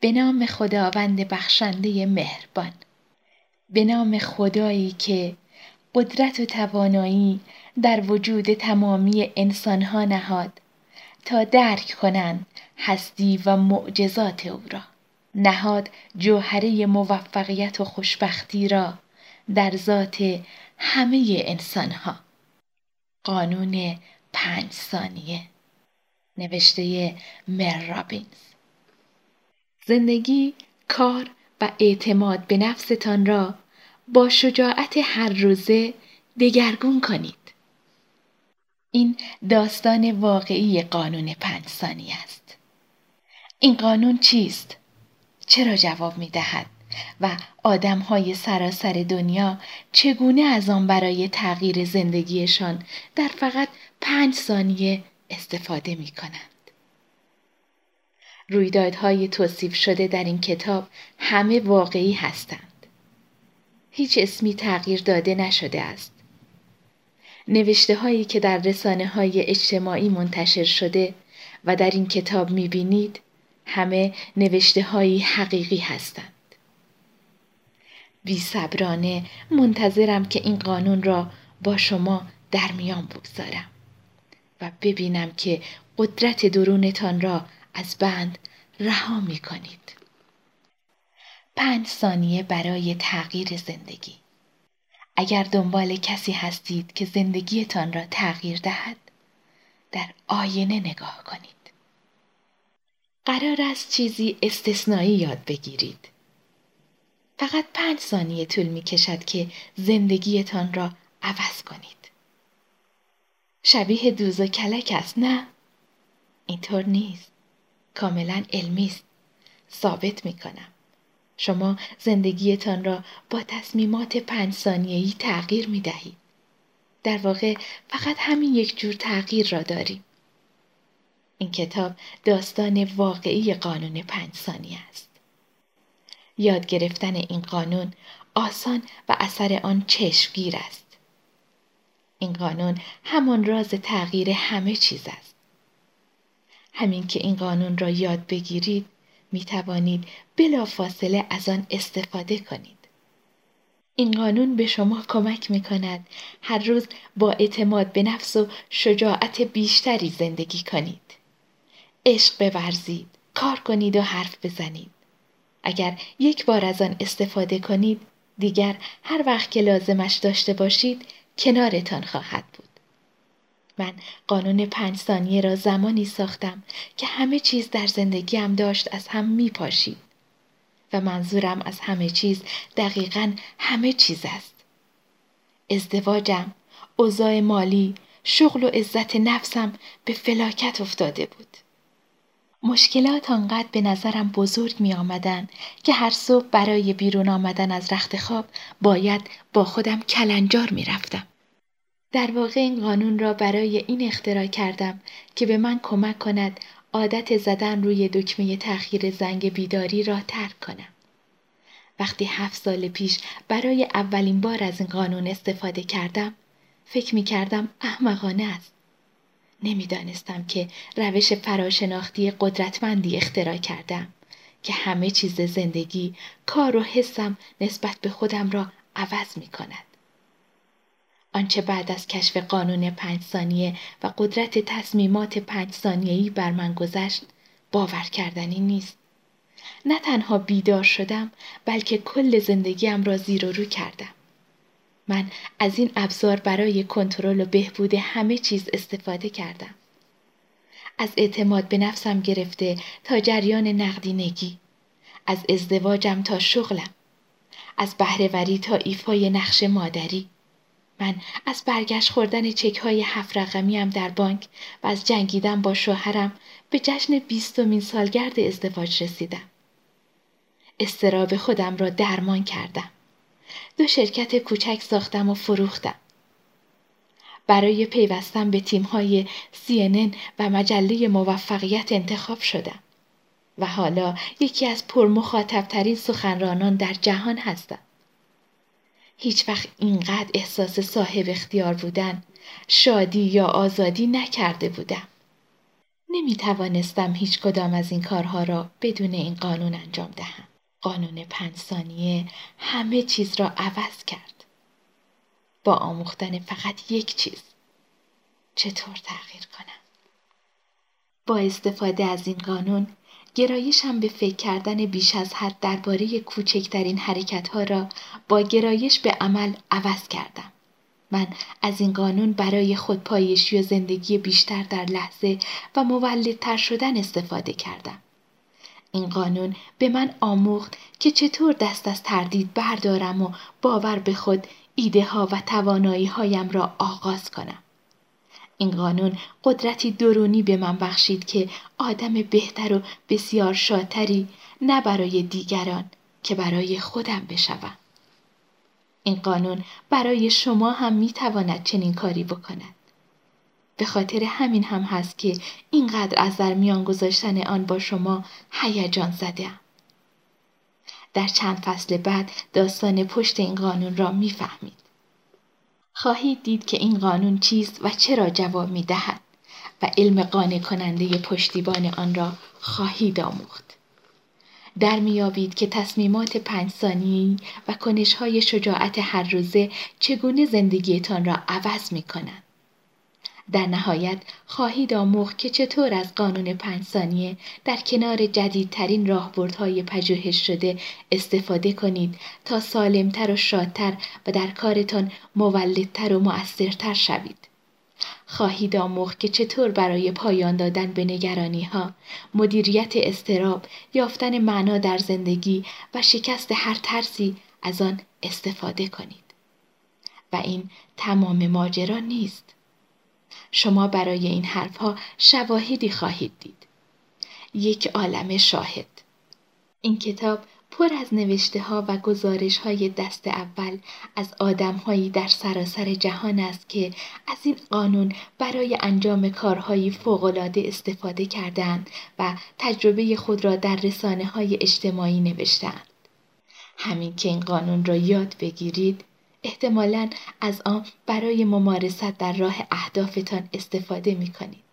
به نام خداوند بخشنده مهربان. به نام خدایی که قدرت و توانایی در وجود تمامی انسانها نهاد تا درک کنند هستی و معجزات او را. نهاد جوهره موفقیت و خوشبختی را در ذات همه انسانها. قانون 5 ثانیه، نوشته مر رابینز. زندگی، کار و اعتماد به نفستان را با شجاعت هر روزه دگرگون کنید. این داستان واقعی قانون 5 ثانیه است. این قانون چیست؟ چرا جواب می دهد؟ و آدم‌های سراسر دنیا چگونه از آن برای تغییر زندگیشان در فقط 5 ثانیه استفاده می کنند؟ رویدادهای توصیف شده در این کتاب همه واقعی هستند. هیچ اسمی تغییر داده نشده است. نوشته هایی که در رسانه های اجتماعی منتشر شده و در این کتاب می بینید همه نوشته هایی حقیقی هستند. بی‌صبرانه منتظرم که این قانون را با شما در میان بگذارم و ببینم که قدرت درونتان را از بند رها می کنید. 5 ثانیه برای تغییر زندگی. اگر دنبال کسی هستید که زندگیتان را تغییر دهد، در آینه نگاه کنید. قرار است چیزی استثنایی یاد بگیرید. فقط 5 ثانیه طول می کشد که زندگیتان را عوض کنید. شبیه دوز و کلک است، نه؟ اینطور نیست. کاملا علمی است. ثابت می کنم. شما زندگیتان را با تصمیمات 5 ثانیه‌ای تغییر می دهید. در واقع فقط همین یک جور تغییر را داریم. این کتاب داستان واقعی قانون 5 ثانیه است. یاد گرفتن این قانون آسان و اثر آن چشمگیر است. این قانون همان راز تغییر همه چیز است. همین که این قانون را یاد بگیرید، می توانید بلافاصله از آن استفاده کنید. این قانون به شما کمک می کند هر روز با اعتماد به نفس و شجاعت بیشتری زندگی کنید. عشق بورزید، کار کنید و حرف بزنید. اگر یک بار از آن استفاده کنید، دیگر هر وقت که لازمش داشته باشید، کنارتان خواهد بود. من قانون 5 ثانیه را زمانی ساختم که همه چیز در زندگیم داشت از هم می پاشید. و منظورم از همه چیز دقیقاً همه چیز است. ازدواجم، اوضاع مالی، شغل و عزت نفسم به فلاکت افتاده بود. مشکلات آنقدر به نظرم بزرگ می آمدن که هر صبح برای بیرون آمدن از رخت خواب باید با خودم کلنجار می رفتم. در واقع این قانون را برای این اختراع کردم که به من کمک کند عادت زدن روی دکمه تأخیر زنگ بیداری را ترک کنم. وقتی 7 سال پیش برای اولین بار از این قانون استفاده کردم، فکر می کردم احمقانه است. نمی دانستم که روش فراشناختی قدرتمندی اختراع کردم که همه چیز زندگی، کار و حسم نسبت به خودم را عوض می کند. آنچه بعد از کشف قانون 5 ثانیه و قدرت تصمیمات 5 ثانیه‌ای بر من گذشت، باور کردنی نیست. نه تنها بیدار شدم، بلکه کل زندگیم را زیر و رو کردم. من از این ابزار برای کنترل و بهبود همه چیز استفاده کردم. از اعتماد به نفسم گرفته تا جریان نقدینگی، از ازدواجم تا شغلم، از بهره‌وری تا ایفای نقش مادری. من از برگشت خوردن چک‌های 7 رقمیم در بانک و از جنگیدن با شوهرم به جشن 20مین سالگرد ازدواج رسیدم. اضطراب خودم را درمان کردم. 2 شرکت کوچک ساختم و فروختم. برای پیوستن به تیم‌های CNN و مجله موفقیت انتخاب شدم. و حالا یکی از پرمخاطب‌ترین سخنرانان در جهان هستم. هیچ وقت اینقدر احساس صاحب اختیار بودن، شادی یا آزادی نکرده بودم. نمی توانستم هیچ کدام از این کارها را بدون این قانون انجام دهم. قانون 5 ثانیه همه چیز را عوض کرد. با آموختن فقط یک چیز. چطور تغییر کنم؟ با استفاده از این قانون، گرایشم به فکر کردن بیش از حد درباره کوچکترین حرکت‌ها را با گرایش به عمل عوض کردم. من از این قانون برای خودپایشی و زندگی بیشتر در لحظه و مولدتر شدن استفاده کردم. این قانون به من آموخت که چطور دست از تردید بردارم و باور به خود، ایده ها و توانایی هایم را آغاز کنم. این قانون قدرتی درونی به من بخشید که آدم بهتر و بسیار شادتری نه برای دیگران که برای خودم بشوم. این قانون برای شما هم میتواند چنین کاری بکند. به خاطر همین هم هست که اینقدر از در میان گذاشتن آن با شما هیجان زده‌ام. در چند فصل بعد داستان پشت این قانون را میفهمید. خواهید دید که این قانون چیست و چرا جواب میدهد و علم قانع کننده پشتیبان آن را خواهید آموخت. در میابید که تصمیمات 5 ثانیه‌ای و کنش‌های شجاعت هر روزه چگونه زندگیتان را عوض می‌کنند. در نهایت خواهید آموخت که چطور از قانون 5 ثانیه در کنار جدیدترین راهبردهای پژوهش شده استفاده کنید تا سالمتر و شادتر و در کارتان مولدتر و مؤثرتر شوید. خواهید آموخت که چطور برای پایان دادن به نگرانی‌ها، مدیریت اضطراب، یافتن معنا در زندگی و شکست هر ترسی از آن استفاده کنید. و این تمام ماجرا نیست. شما برای این حرفها شواهدی خواهید دید. یک عالم شاهد. این کتاب پر از نوشته‌ها و گزارش‌های دست اول از آدم‌هایی در سراسر جهان است که از این قانون برای انجام کارهایی فوق‌العاده استفاده کردند و تجربه خود را در رسانه‌های اجتماعی نوشته‌اند. همین که این قانون را یاد بگیرید، احتمالاً از آن برای ممارست در راه اهدافتان استفاده می‌کنید.